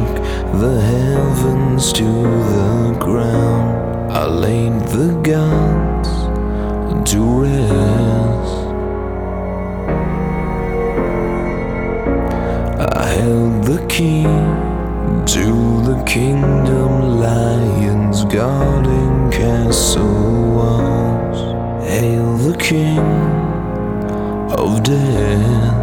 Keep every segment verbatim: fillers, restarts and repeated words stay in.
shook the heavens to the ground. I laid the gods to rest. I held the key to the kingdom, lions guarding castle walls. Hail the king of death.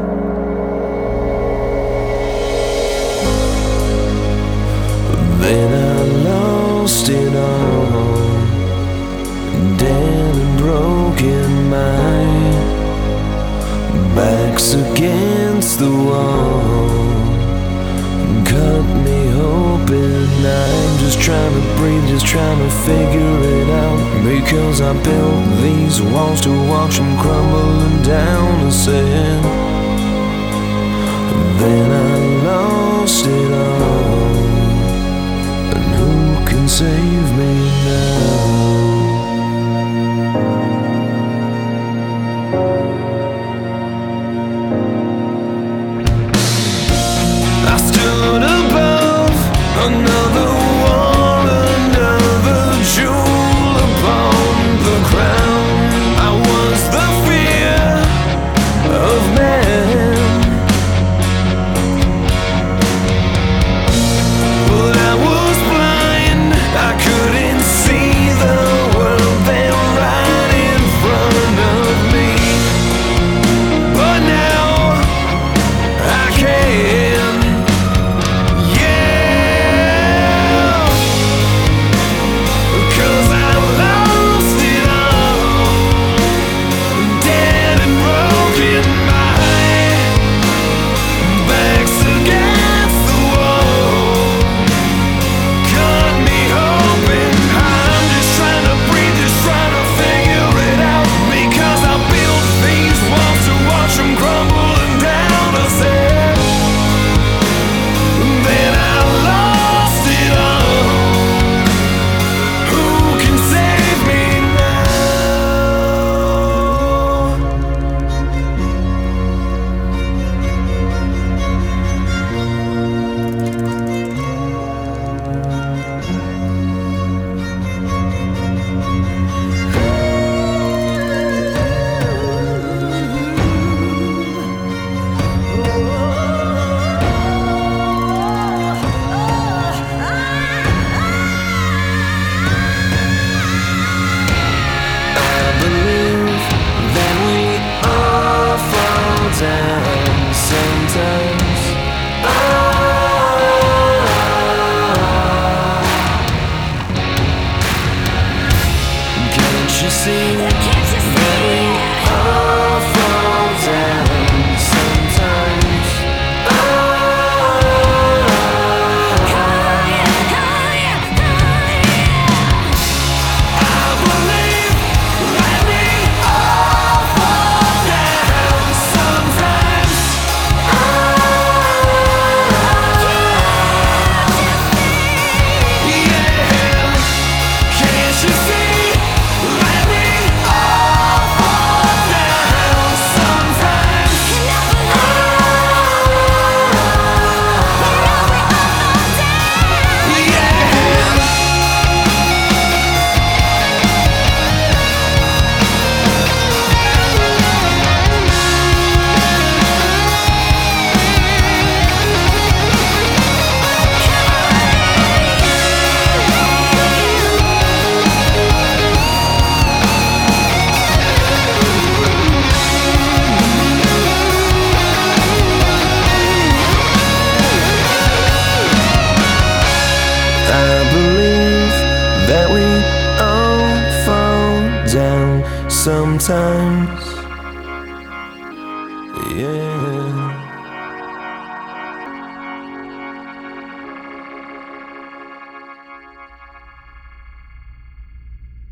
Then I lost it all, dead and broken, my back's against the wall, cut me open. I'm just trying to breathe, just trying to figure it out, because I built these walls to watch them crumbling down. I said, then I lost it all, and who can save me now? Another war, another jewel upon the crown. I was the fear of man, but I was blind. I couldn't see the world there right in front of me, but now I can. Sometimes, can't you see that we all fall down sometimes? I believe that we all fall down sometimes. I believe that we all fall down sometimes. Yeah.